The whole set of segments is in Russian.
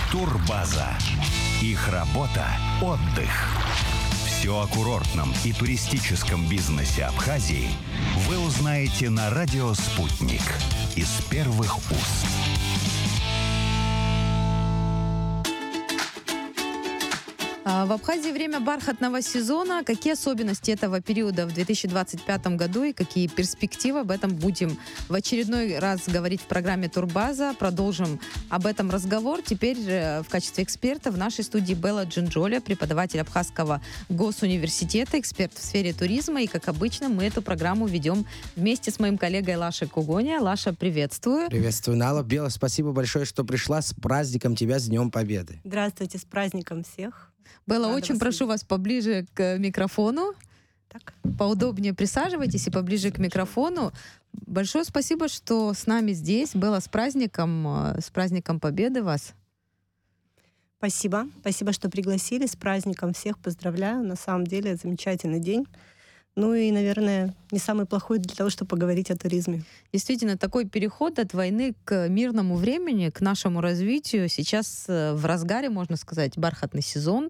Турбаза. Их работа – отдых. Все о курортном и туристическом бизнесе Абхазии вы узнаете на радио «Спутник» из первых уст. В Абхазии время бархатного сезона. Какие особенности этого периода в 2025 году и какие перспективы? Об этом будем в очередной раз говорить в программе «Турбаза». Продолжим об этом разговор. Теперь в качестве эксперта в нашей студии Белла Джинджоля, преподаватель Абхазского госуниверситета, эксперт в сфере туризма. И, как обычно, мы эту программу ведем вместе с моим коллегой Лашей Кугоня. Лаша, приветствую. Приветствую, Нала. Белла, спасибо большое, что пришла. С праздником тебя, с Днем Победы. Здравствуйте, с праздником всех. Белла, очень прошу вас поближе к микрофону. Так. Поудобнее присаживайтесь и поближе к микрофону. Большое спасибо, что с нами здесь. Белла, с праздником Победы вас. Спасибо. Спасибо, что пригласили. С праздником всех поздравляю. На самом деле замечательный день. Ну и, наверное, не самый плохой для того, чтобы поговорить о туризме. Действительно, такой переход от войны к мирному времени, к нашему развитию. Сейчас в разгаре, можно сказать, бархатный сезон.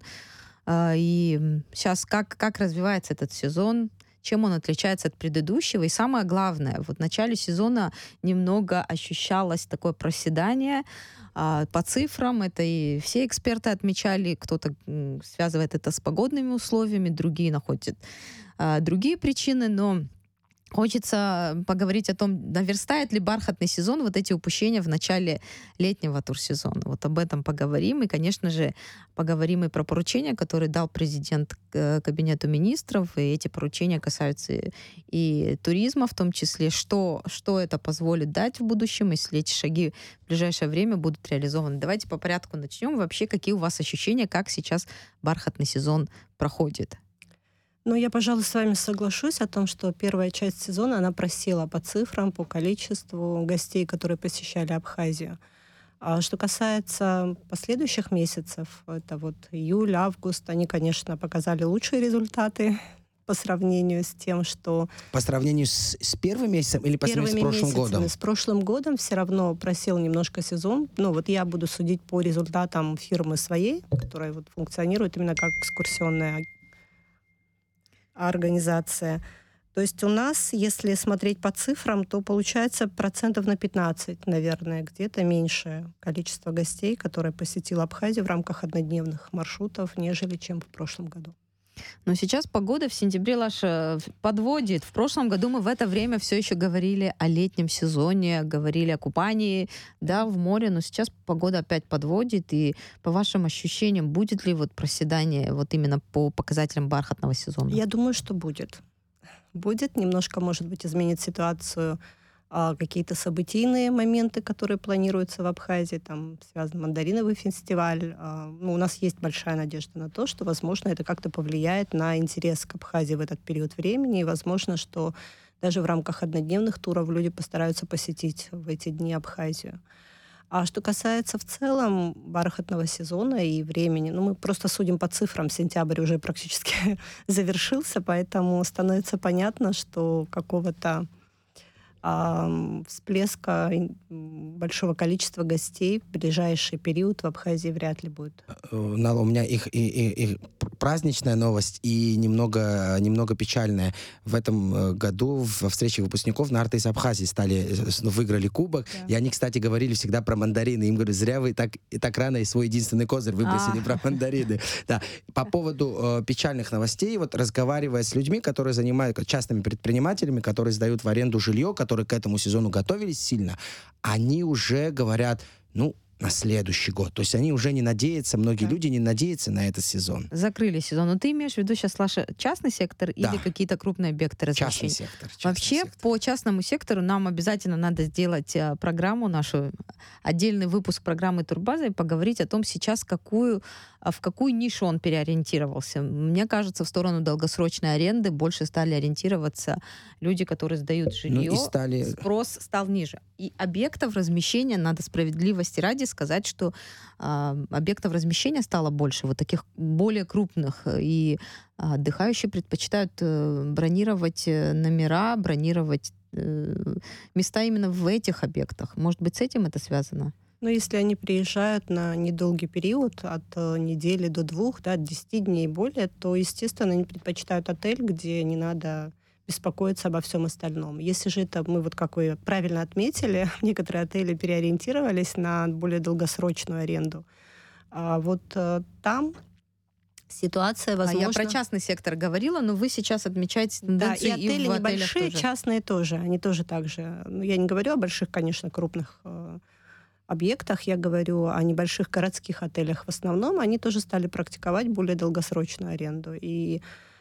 И сейчас как развивается этот сезон, чем он отличается от предыдущего. И самое главное, вот в начале сезона немного ощущалось такое проседание по цифрам. Это и все эксперты отмечали. Кто-то связывает это с погодными условиями, другие находят другие причины, но хочется поговорить о том, наверстает ли бархатный сезон вот эти упущения в начале летнего турсезона. Вот об этом поговорим. И, конечно же, поговорим и про поручения, которые дал президент Кабинету министров. И эти поручения касаются и туризма в том числе. Что это позволит дать в будущем, если эти шаги в ближайшее время будут реализованы. Давайте по порядку начнем. Вообще, какие у вас ощущения, как сейчас бархатный сезон проходит? Ну, я, пожалуй, с вами соглашусь о том, что первая часть сезона, она просела по цифрам, по количеству гостей, которые посещали Абхазию. А что касается последующих месяцев, это вот июль, август, они, конечно, показали лучшие результаты по сравнению с тем, что... По сравнению с первым месяцем или по сравнению с прошлым годом? С прошлым годом все равно просел немножко сезон. Ну, вот я буду судить по результатам фирмы своей, которая вот функционирует именно как экскурсионная организация. То есть у нас, если смотреть по цифрам, то получается 15%, наверное, где-то меньшее количество гостей, которые посетил Абхазию в рамках однодневных маршрутов, нежели чем в прошлом году. Но сейчас погода в сентябре, Лаша, подводит. В прошлом году мы в это время все еще говорили о летнем сезоне, говорили о купании, да, в море, но сейчас погода опять подводит. И по вашим ощущениям, будет ли вот проседание вот именно по показателям бархатного сезона? Я думаю, что будет. Будет. Немножко, может быть, изменит ситуацию какие-то событийные моменты, которые планируются в Абхазии, там связан мандариновый фестиваль. У нас есть большая надежда на то, что, возможно, это как-то повлияет на интерес к Абхазии в этот период времени, и, возможно, что даже в рамках однодневных туров люди постараются посетить в эти дни Абхазию. А что касается в целом бархатного сезона и времени, мы просто судим по цифрам, сентябрь уже практически завершился, поэтому становится понятно, что какого-то всплеска большого количества гостей в ближайший период в Абхазии вряд ли будет. Нала, у меня их праздничная новость и немного печальная. В этом году во встрече выпускников на Арте из Абхазии выиграли кубок. Да. И они, кстати, говорили всегда про мандарины. Им говорю, зря вы так рано и свой единственный козырь выбросили про мандарины. Да. По поводу печальных новостей, вот разговаривая с людьми, которые занимаются частными предпринимателями, которые сдают в аренду жилье, которые к этому сезону готовились сильно, они уже говорят, на следующий год. То есть они уже не надеются, многие люди не надеются на этот сезон. Закрыли сезон. Но ты имеешь в виду сейчас, Лаша, частный сектор или какие-то крупные объекты размещения? Частный сектор. Вообще, по частному сектору нам обязательно надо сделать программу нашу, отдельный выпуск программы «Турбаза» и поговорить о том сейчас, в какую нишу он переориентировался. Мне кажется, в сторону долгосрочной аренды больше стали ориентироваться люди, которые сдают жилье. Спрос стал ниже. И объектов размещения, надо справедливости ради сказать, что объектов размещения стало больше, вот таких более крупных, и отдыхающие предпочитают бронировать номера, бронировать места именно в этих объектах. Может быть, с этим это связано? Но если они приезжают на недолгий период, от недели до 2, да, от 10 дней и более, то, естественно, они предпочитают отель, где не надо беспокоиться обо всем остальном. Если же это, мы вот, как вы правильно отметили, некоторые отели переориентировались на более долгосрочную аренду. А вот там ситуация, возможно... Я про частный сектор говорила, но вы сейчас отмечаете тенденцию. Да, и отели в небольшие, тоже. Частные тоже. Они тоже так же. Ну, я не говорю о больших, конечно, крупных объектах, я говорю о небольших городских отелях. В основном они тоже стали практиковать более долгосрочную аренду. И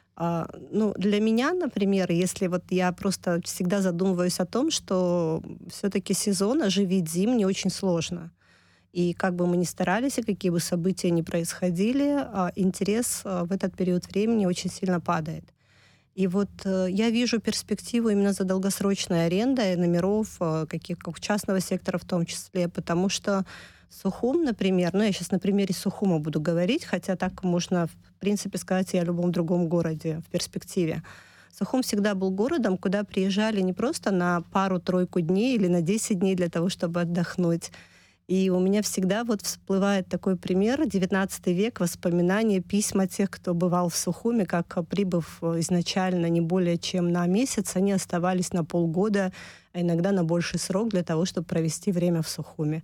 для меня, например, если вот я просто всегда задумываюсь о том, что все-таки сезон оживить зимний очень сложно. И как бы мы ни старались, и какие бы события ни происходили, интерес в этот период времени очень сильно падает. И вот я вижу перспективу именно за долгосрочной арендой номеров, как частного сектора в том числе, потому что Сухум, например, я сейчас на примере Сухума буду говорить, хотя так можно, в принципе, сказать и о любом другом городе в перспективе. Сухум всегда был городом, куда приезжали не просто на пару-тройку дней или на 10 дней для того, чтобы отдохнуть. И у меня всегда вот всплывает такой пример, 19 век, воспоминания, письма тех, кто бывал в Сухуме, как, прибыв изначально не более чем на месяц, они оставались на полгода, а иногда на больший срок для того, чтобы провести время в Сухуме.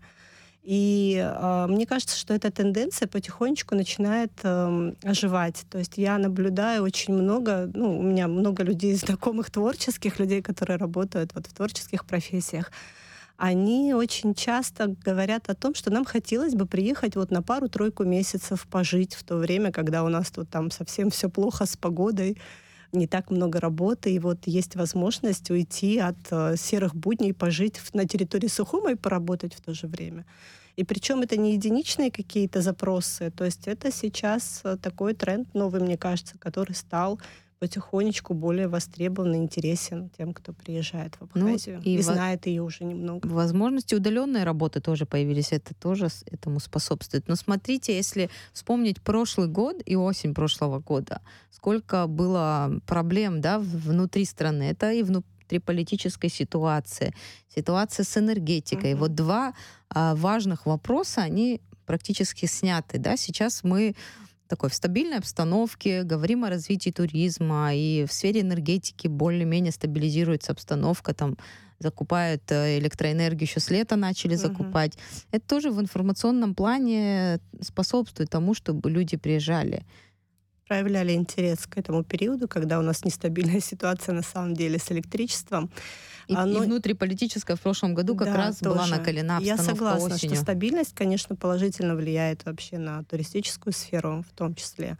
И мне кажется, что эта тенденция потихонечку начинает оживать. То есть я наблюдаю очень много, у меня много людей, знакомых творческих людей, которые работают вот в творческих профессиях. Они очень часто говорят о том, что нам хотелось бы приехать вот на пару-тройку месяцев пожить в то время, когда у нас тут там совсем все плохо с погодой, не так много работы, и вот есть возможность уйти от серых будней, пожить на территории Сухума и поработать в то же время. И причем это не единичные какие-то запросы, то есть это сейчас такой тренд новый, мне кажется, который стал потихонечку более востребован и интересен тем, кто приезжает в Абхазию и знает ее уже немного. Возможности удаленной работы тоже появились, это тоже этому способствует. Но смотрите, если вспомнить прошлый год и осень прошлого года, сколько было проблем, да, внутри страны, это и внутриполитическая ситуация с энергетикой. Вот два важных вопроса, они практически сняты, да, сейчас мы в стабильной обстановке, говорим о развитии туризма, и в сфере энергетики более-менее стабилизируется обстановка, там закупают электроэнергию, еще с лета начали закупать. Это тоже в информационном плане способствует тому, чтобы люди приезжали. Проявляли интерес к этому периоду, когда у нас нестабильная ситуация на самом деле с электричеством. И внутриполитическая в прошлом году как раз тоже была накалена обстановка. Я согласна, осенью. что стабильность, конечно, положительно влияет вообще на туристическую сферу в том числе.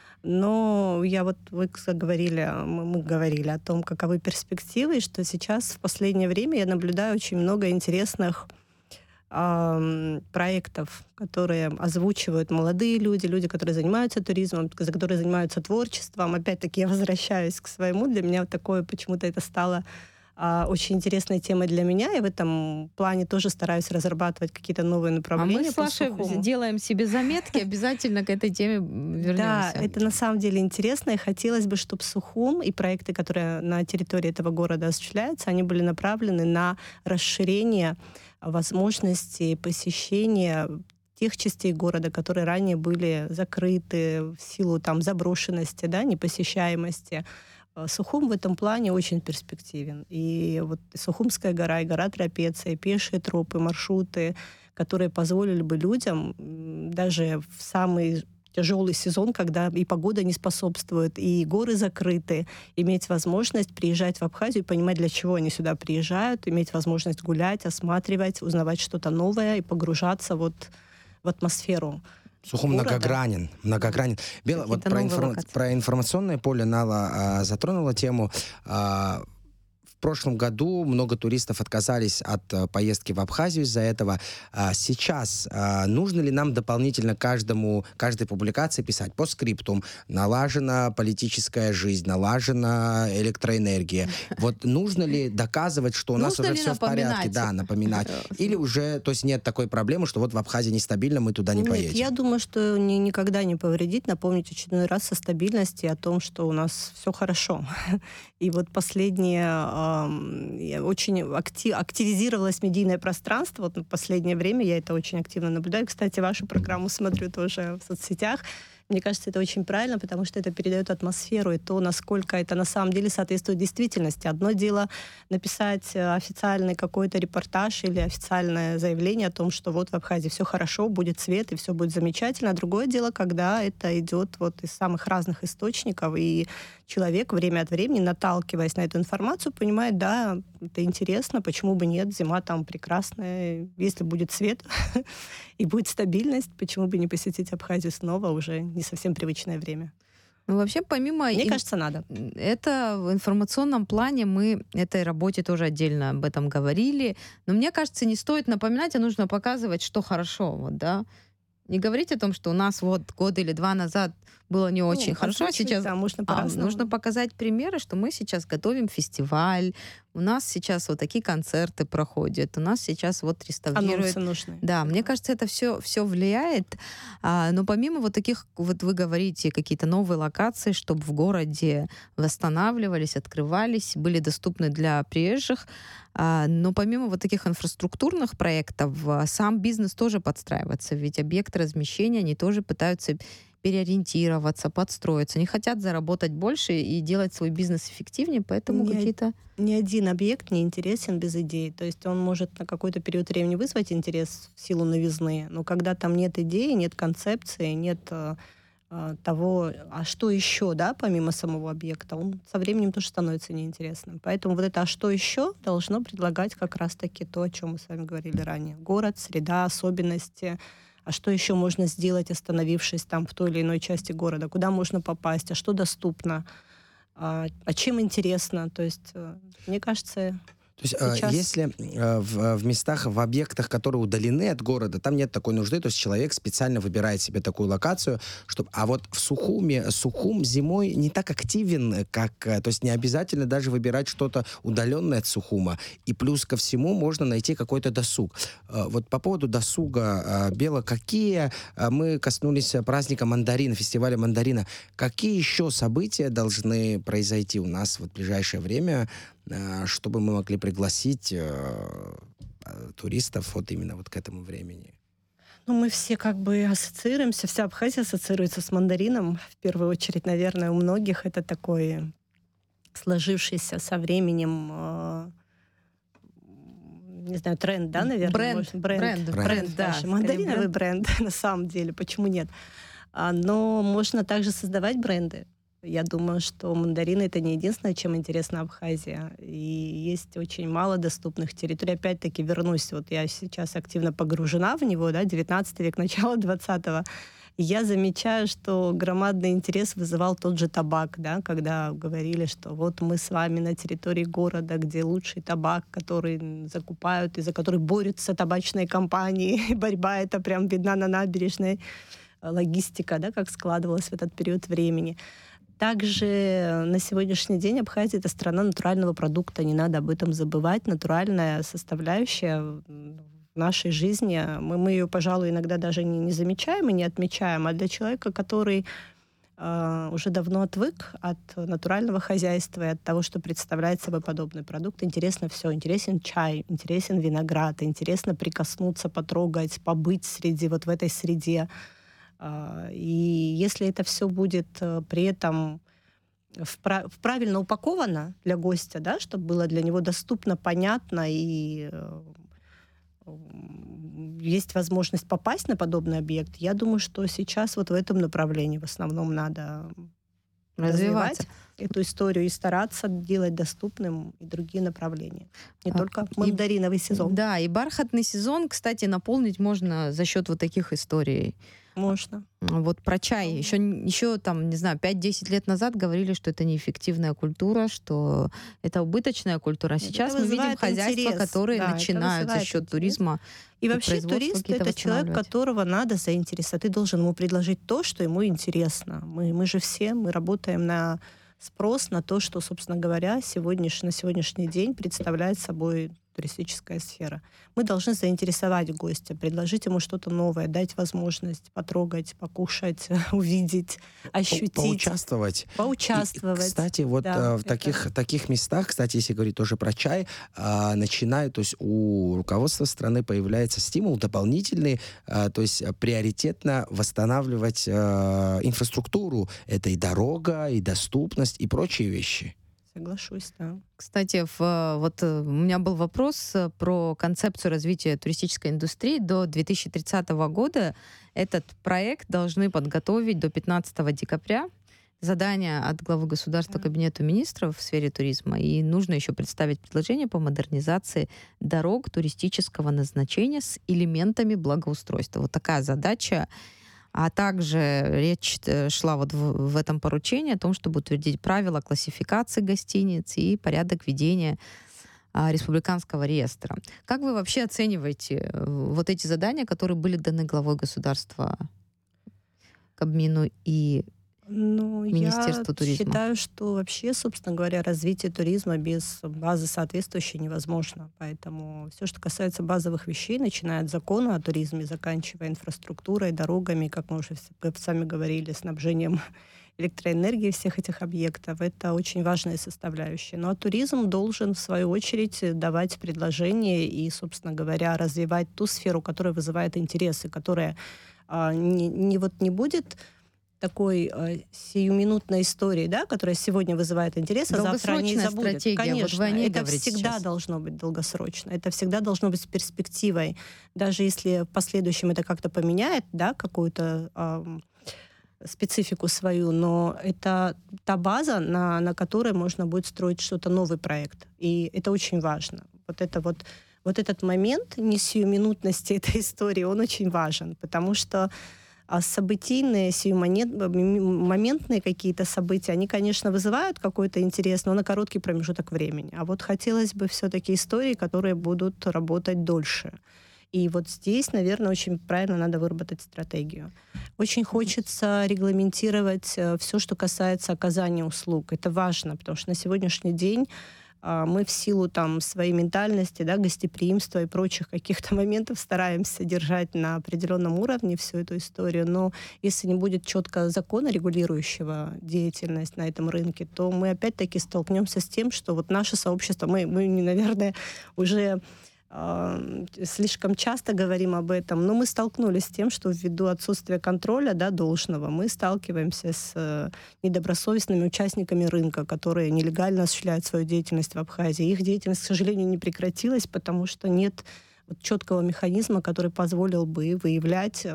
Но мы говорили о том, каковы перспективы, и что сейчас в последнее время я наблюдаю очень много интересных проектов, которые озвучивают молодые люди, которые занимаются туризмом, которые занимаются творчеством. Опять-таки я возвращаюсь к своему. Для меня такое почему-то это стало очень интересной темой для меня. Я в этом плане тоже стараюсь разрабатывать какие-то новые направления. А мы с Сашей делаем себе заметки, обязательно к этой теме вернемся. Да, это на самом деле интересно, и хотелось бы, чтобы Сухум и проекты, которые на территории этого города осуществляются, они были направлены на расширение возможностей посещения тех частей города, которые ранее были закрыты в силу заброшенности, да, непосещаемости. Сухум в этом плане очень перспективен. И вот Сухумская гора, и гора Трапеция, пешие тропы, маршруты, которые позволили бы людям даже в самый тяжелый сезон, когда и погода не способствует, и горы закрыты, иметь возможность приезжать в Абхазию и понимать, для чего они сюда приезжают, иметь возможность гулять, осматривать, узнавать что-то новое и погружаться в атмосферу. Сухум многогранен. Бела, вот про информационное поле Нала затронула тему. В прошлом году много туристов отказались от поездки в Абхазию из-за этого. Сейчас нужно ли нам дополнительно каждой публикации писать по скриптум: налажена политическая жизнь, налажена электроэнергия? Вот нужно ли доказывать, что у нас уже все в порядке? Да, напоминать. Или уже, то есть нет такой проблемы, что вот в Абхазии нестабильно, мы туда не поедем? Я думаю, что никогда не повредит напомнить очередной раз о стабильности, о том, что у нас все хорошо. И вот последние очень активизировалось медийное пространство. Вот в последнее время я это очень активно наблюдаю. Кстати, вашу программу смотрю тоже в соцсетях. Мне кажется, это очень правильно, потому что это передает атмосферу и то, насколько это на самом деле соответствует действительности. Одно дело написать официальный какой-то репортаж или официальное заявление о том, что вот в Абхазии все хорошо, будет свет и все будет замечательно. А другое дело, когда это идет вот из самых разных источников, и человек время от времени, наталкиваясь на эту информацию, понимает, да, это интересно, почему бы нет, зима там прекрасная, если будет свет и будет стабильность, почему бы не посетить Абхазию снова, уже не совсем привычное время. Ну, вообще, помимо... Мне кажется, надо. Это в информационном плане мы этой работе тоже отдельно об этом говорили, но мне кажется, не стоит напоминать, а нужно показывать, что хорошо, вот, да. Не говорить о том, что у нас вот год или два назад было не очень хорошо, а сейчас да, нужно показать примеры, что мы сейчас готовим фестиваль, у нас сейчас вот такие концерты проходят, у нас сейчас вот реставрируют. Анонсы нужны. Да, мне кажется, это все влияет. Но помимо вот таких, вот вы говорите, какие-то новые локации, чтобы в городе восстанавливались, открывались, были доступны для приезжих, но помимо вот таких инфраструктурных проектов, сам бизнес тоже подстраивается, ведь объекты размещения, они тоже пытаются переориентироваться, подстроиться, не хотят заработать больше и делать свой бизнес эффективнее, поэтому какие-то... Ни один объект не интересен без идеи. То есть он может на какой-то период времени вызвать интерес в силу новизны, но когда там нет идеи, нет концепции, нет того, а что еще, да, помимо самого объекта, он со временем тоже становится неинтересным. Поэтому вот это «а что еще» должно предлагать как раз-таки то, о чем мы с вами говорили ранее. Город, среда, особенности. А что еще можно сделать, остановившись там в той или иной части города? Куда можно попасть? А что доступно? А чем интересно? То есть, мне кажется... То есть, если в местах, в объектах, которые удалены от города, там нет такой нужды, то есть человек специально выбирает себе такую локацию, чтобы... А вот в Сухум зимой не так активен, как... То есть не обязательно даже выбирать что-то удаленное от Сухума. И плюс ко всему можно найти какой-то досуг. Вот по поводу досуга, Бела, какие... Мы коснулись праздника мандарина, фестиваля мандарина. Какие еще события должны произойти у нас вот в ближайшее время, чтобы мы могли пригласить туристов вот именно вот к этому времени? Ну, мы все как бы ассоциируемся, вся Абхазия ассоциируется с мандарином. В первую очередь, наверное, у многих это такой сложившийся со временем, не знаю, тренд, да, наверное? Бренд, да. Мандариновый бренд, на самом деле, почему нет? Но можно также создавать бренды. Я думаю, что мандарины — это не единственное, чем интересна Абхазия. И есть очень мало доступных территорий. Опять-таки вернусь, вот я сейчас активно погружена в него, да, 19 век, начало 20-го. И я замечаю, что громадный интерес вызывал тот же табак, да, когда говорили, что вот мы с вами на территории города, где лучший табак, который закупают и за который борются табачные компании. Борьба эта прям видна на набережной. Логистика, да, как складывалась в этот период времени. Также на сегодняшний день Абхазия — это страна натурального продукта, не надо об этом забывать. Натуральная составляющая в нашей жизни, мы ее, пожалуй, иногда даже не замечаем и не отмечаем, а для человека, который уже давно отвык от натурального хозяйства и от того, что представляет собой подобный продукт, интересно все. Интересен чай, интересен виноград, интересно прикоснуться, потрогать, побыть в этой среде. И если это все будет при этом правильно упаковано для гостя, да, чтобы было для него доступно, понятно, и есть возможность попасть на подобный объект, я думаю, что сейчас вот в этом направлении в основном надо развивать эту историю и стараться делать доступным и другие направления. Не только мандариновый сезон. Да, и бархатный сезон, кстати, наполнить можно за счет вот таких историй. Можно. Вот про чай. Еще там, не знаю, 5-10 лет назад говорили, что это неэффективная культура, что это убыточная культура. А сейчас мы видим хозяйства, которые начинают за счет туризма. И вообще турист — это человек, которого надо заинтересовать. Ты должен ему предложить то, что ему интересно. Мы же все, мы работаем на спрос, на то, что, собственно говоря, на сегодняшний день представляет собой туристическая сфера. Мы должны заинтересовать гостя, предложить ему что-то новое, дать возможность потрогать, покушать, увидеть, ощутить. Поучаствовать. Поучаствовать. И, кстати, вот да, в таких местах, кстати, если говорить тоже про чай, начинают, то есть у руководства страны появляется стимул дополнительный, то есть приоритетно восстанавливать инфраструктуру. Это и дорога, и доступность, и прочие вещи. Соглашусь, да. Кстати, у меня был вопрос про концепцию развития туристической индустрии до 2030 года. Этот проект должны подготовить до 15 декабря. Задание от главы государства Кабинету министров в сфере туризма. И нужно еще представить предложение по модернизации дорог туристического назначения с элементами благоустройства. Вот такая задача. А также речь шла вот в этом поручении о том, чтобы утвердить правила классификации гостиниц и порядок ведения республиканского реестра. Как вы вообще оцениваете вот эти задания, которые были даны главой государства Кабмину и Министерству туризма? Я считаю, что вообще, собственно говоря, развитие туризма без базы соответствующей невозможно. Поэтому все, что касается базовых вещей, начиная от закона о туризме, заканчивая инфраструктурой, дорогами, как мы уже сами говорили, снабжением электроэнергии всех этих объектов, это очень важная составляющая. Но туризм должен, в свою очередь, давать предложения и, собственно говоря, развивать ту сферу, которая вызывает интересы, которая не будет такой сиюминутной истории, да, которая сегодня вызывает интерес, а завтра не забудет. Конечно, вот это всегда сейчас должно быть долгосрочно. Это всегда должно быть с перспективой. Даже если в последующем это как-то поменяет, да, какую-то специфику свою, но это та база, на которой можно будет строить что-то, новый проект. И это очень важно. Вот этот момент несиюминутности этой истории, он очень важен, потому что событийные, моментные какие-то события, они, конечно, вызывают какой-то интерес, но на короткий промежуток времени. А вот хотелось бы все-таки истории, которые будут работать дольше. И вот здесь, наверное, очень правильно надо выработать стратегию. Очень хочется регламентировать все, что касается оказания услуг. Это важно, потому что на сегодняшний день мы в силу своей ментальности, да, гостеприимства и прочих каких-то моментов стараемся держать на определенном уровне всю эту историю, но если не будет четко закона, регулирующего деятельность на этом рынке, то мы опять-таки столкнемся с тем, что вот наше сообщество, мы наверное, уже слишком часто говорим об этом, но мы столкнулись с тем, что ввиду отсутствия контроля, да, должного, мы сталкиваемся с недобросовестными участниками рынка, которые нелегально осуществляют свою деятельность в Абхазии. Их деятельность, к сожалению, не прекратилась, потому что нет четкого механизма, который позволил бы выявлять.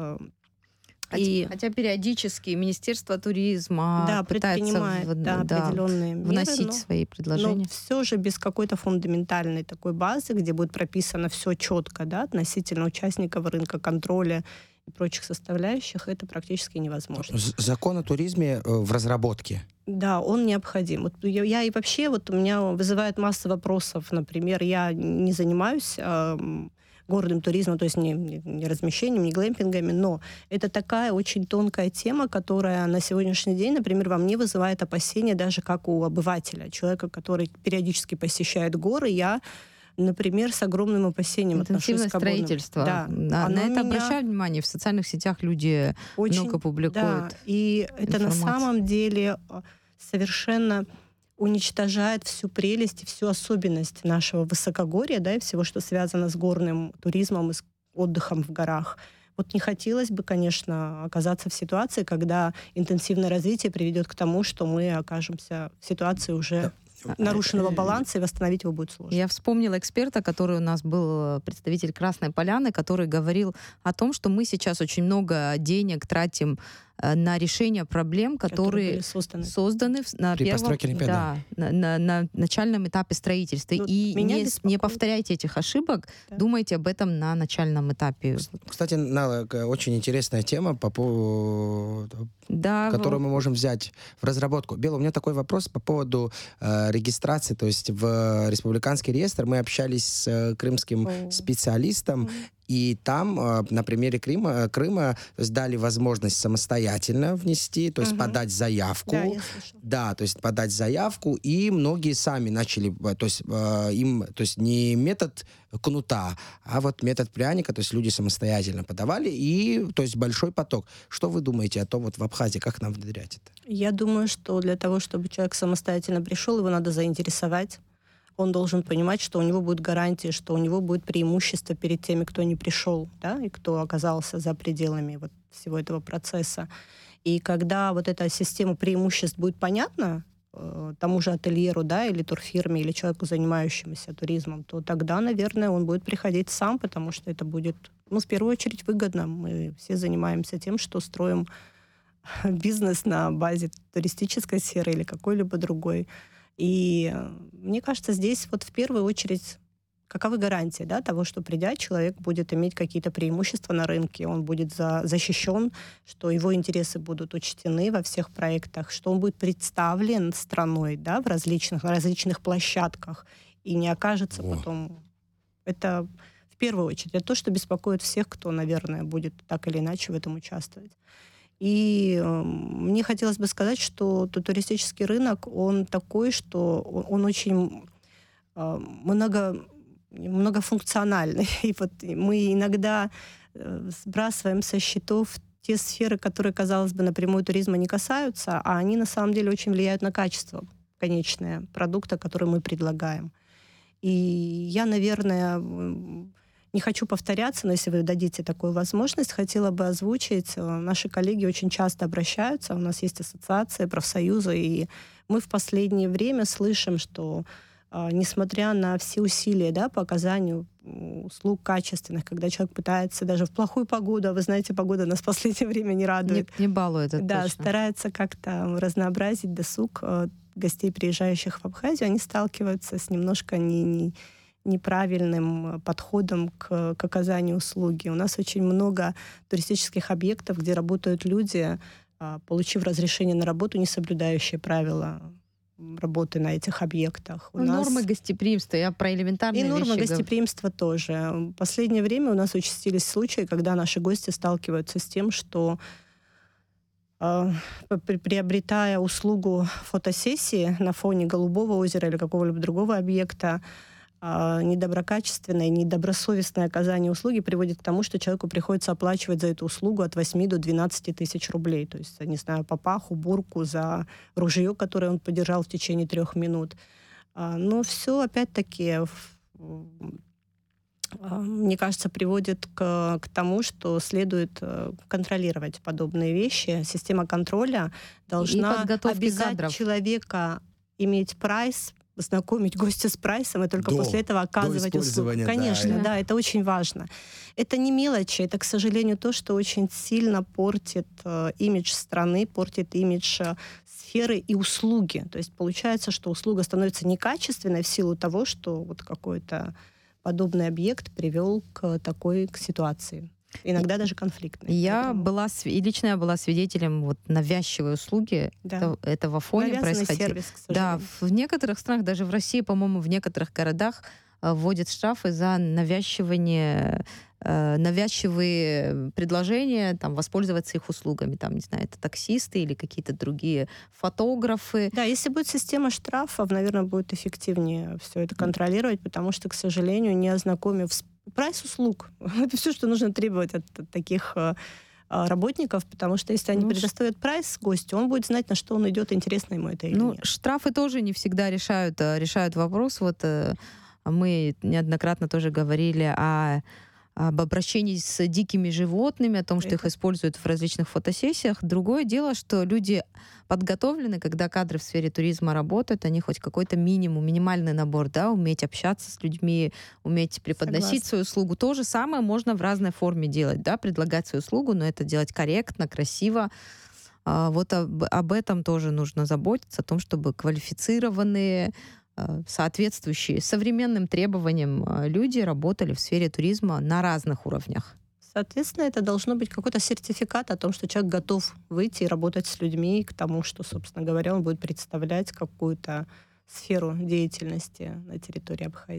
Хотя периодически Министерство туризма пытается определенные меры, вносить свои предложения. Но все же без какой-то фундаментальной такой базы, где будет прописано все четко, да, относительно участников рынка, контроля и прочих составляющих, это практически невозможно. Закон о туризме в разработке. Да, он необходим. Вот я и вообще, у меня вызывает масса вопросов. Например, я не занимаюсь городом туризма, то есть не размещением, не глэмпингами, но это такая очень тонкая тема, которая на сегодняшний день, например, во мне вызывает опасения даже как у обывателя, человека, который периодически посещает горы. Я, например, с огромным опасением отношусь к строительство. Да. На это обращают внимание. В социальных сетях люди много публикуют. Да, и это на самом деле совершенно уничтожает всю прелесть и всю особенность нашего высокогорья, да, и всего, что связано с горным туризмом и с отдыхом в горах. Вот не хотелось бы, конечно, оказаться в ситуации, когда интенсивное развитие приведет к тому, что мы окажемся в ситуации уже нарушенного баланса, и восстановить его будет сложно. Я вспомнила эксперта, который у нас был, представитель Красной Поляны, который говорил о том, что мы сейчас очень много денег тратим на решение проблем, которые созданы на начальном этапе строительства. И не повторяйте этих ошибок, думайте об этом на начальном этапе. Кстати, очень интересная тема, по поводу, которую мы можем взять в разработку. Бела, у меня такой вопрос по поводу регистрации. То есть в республиканский реестр мы общались с крымским специалистом, И там на примере Крыма то есть дали возможность самостоятельно внести, то есть подать заявку. Да, я слышала. Да, то есть подать заявку, и многие сами начали, то есть не метод кнута, а вот метод пряника, то есть люди самостоятельно подавали, и то есть большой поток. Что вы думаете о том, вот в Абхазии, как нам внедрять это? Я думаю, что для того, чтобы человек самостоятельно пришел, его надо заинтересовать. Он должен понимать, что у него будет гарантия, что у него будет преимущество перед теми, кто не пришел, да, и кто оказался за пределами вот всего этого процесса. И когда вот эта система преимуществ будет понятна тому же ательеру, да, или турфирме, или человеку, занимающемуся туризмом, то тогда, наверное, он будет приходить сам, потому что это будет, в первую очередь, выгодно. Мы все занимаемся тем, что строим бизнес на базе туристической сферы или какой-либо другой. И мне кажется, здесь вот в первую очередь каковы гарантии, да, того, что придя, человек будет иметь какие-то преимущества на рынке, он будет защищен, что его интересы будут учтены во всех проектах, что он будет представлен страной, да, в различных площадках и не окажется потом... Это в первую очередь. Это то, что беспокоит всех, кто, наверное, будет так или иначе в этом участвовать. И мне хотелось бы сказать, что туристический рынок, он такой, что он очень многофункциональный. И вот мы иногда сбрасываем со счетов те сферы, которые, казалось бы, напрямую туризма не касаются, а они на самом деле очень влияют на качество конечного продукта, который мы предлагаем. И я, наверное, не хочу повторяться, но если вы дадите такую возможность, хотела бы озвучить. Наши коллеги очень часто обращаются, у нас есть ассоциации, профсоюзы, и мы в последнее время слышим, что несмотря на все усилия, да, по оказанию услуг качественных, когда человек пытается даже в плохую погоду, а вы знаете, погода нас в последнее время не радует. Не балует, это да, точно. Старается как-то разнообразить досуг гостей, приезжающих в Абхазию, они сталкиваются с немножко неправильным подходом к оказанию услуги. У нас очень много туристических объектов, где работают люди, получив разрешение на работу, не соблюдающие правила работы на этих объектах. Нормы гостеприимства, я про элементарные вещи. И нормы гостеприимства тоже. В последнее время у нас участились случаи, когда наши гости сталкиваются с тем, что приобретая услугу фотосессии на фоне Голубого озера или какого-либо другого объекта, недоброкачественное, недобросовестное оказание услуги приводит к тому, что человеку приходится оплачивать за эту услугу от 8 до 12 тысяч рублей. То есть, не знаю, папаху, бурку за ружье, которое он подержал в течение 3 минут. Но все, опять-таки, мне кажется, приводит к тому, что следует контролировать подобные вещи. Система контроля должна обязать кадров. Человека иметь прайс, знакомить гостя с прайсом и только после этого оказывать услугу. Конечно, да, это очень важно. Это не мелочи, это, к сожалению, то, что очень сильно портит имидж страны, портит имидж сферы и услуги. То есть получается, что услуга становится некачественной в силу того, что вот какой-то подобный объект привел к такой ситуации. Иногда даже конфликтной. Лично я была свидетелем вот навязчивой услуги. Да. Это в Афоне происходило. Сервис, к сожалению. Да, в некоторых странах, даже в России, по-моему, в некоторых городах вводят штрафы за навязчивые предложения, там, воспользоваться их услугами. Там, не знаю, это таксисты или какие-то другие фотографы. Да, если будет система штрафов, наверное, будет эффективнее все это контролировать, потому что, к сожалению, не ознакомив прайс услуг, это все, что нужно требовать от таких работников, потому что если они предоставят прайс гостю, он будет знать, на что он идет, интересно ему это или нет. Штрафы тоже не всегда решают вопрос. Вот мы неоднократно тоже говорили об обращении с дикими животными, о том, что их используют в различных фотосессиях. Другое дело, что люди подготовлены, когда кадры в сфере туризма работают, они хоть какой-то минимальный набор, да, уметь общаться с людьми, уметь преподносить свою услугу. То же самое можно в разной форме делать, да, предлагать свою услугу, но это делать корректно, красиво. Вот об этом тоже нужно заботиться, о том, чтобы квалифицированные, соответствующие современным требованиям люди работали в сфере туризма на разных уровнях. Соответственно, это должно быть какой-то сертификат о том, что человек готов выйти и работать с людьми к тому, что, собственно говоря, он будет представлять какую-то сферу деятельности на территории Абхазии.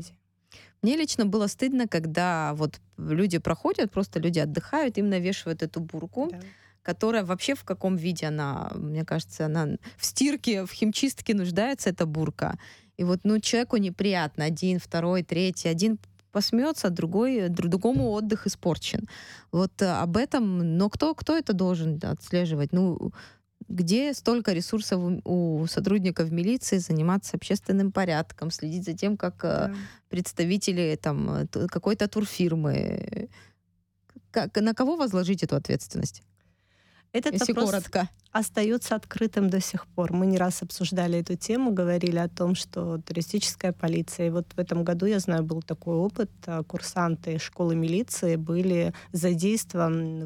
Мне лично было стыдно, когда вот люди проходят, просто люди отдыхают, им навешивают эту бурку, Да. которая вообще в каком виде она, мне кажется, она в стирке, в химчистке нуждается, эта бурка. И вот, ну, человеку неприятно. Один, второй, третий. Один посмеется, другому отдых испорчен. Вот об этом, но кто это должен отслеживать? Ну, где столько ресурсов у сотрудников милиции заниматься общественным порядком, следить за тем, как Да. представители там какой-то турфирмы. На кого возложить эту ответственность? Этот Если вопрос коротко. остается открытым до сих пор. Мы не раз обсуждали эту тему, говорили о том, что туристическая полиция, и вот в этом году, я знаю, был такой опыт, курсанты школы милиции были задействованы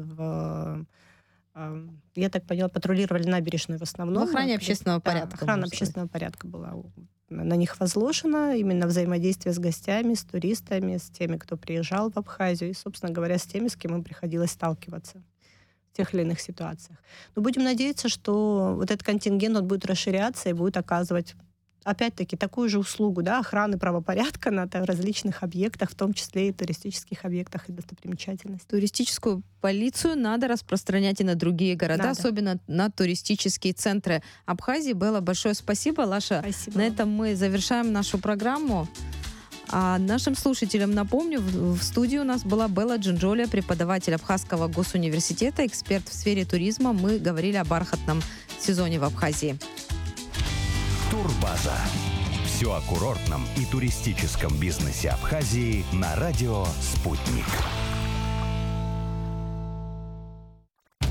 я так поняла, патрулировали набережную в основном. В охране общественного порядка. Охрана общественного порядка была на них возложена, именно взаимодействие с гостями, с туристами, с теми, кто приезжал в Абхазию, и, собственно говоря, с теми, с кем им приходилось сталкиваться в тех или иных ситуациях. Но будем надеяться, что вот этот контингент он будет расширяться и будет оказывать, опять-таки, такую же услугу, да, охраны правопорядка на различных объектах, в том числе и туристических объектах и достопримечательностях. Туристическую полицию надо распространять и на другие города, Надо. особенно на туристические центры Абхазии. Белла, большое спасибо. Лаша, Спасибо. на этом мы завершаем нашу программу. А нашим слушателям напомню, в студии у нас была Белла Джинджоли, преподаватель Абхазского госуниверситета, эксперт в сфере туризма. Мы говорили о бархатном сезоне в Абхазии. Турбаза. Все о курортном и туристическом бизнесе Абхазии на радио «Спутник».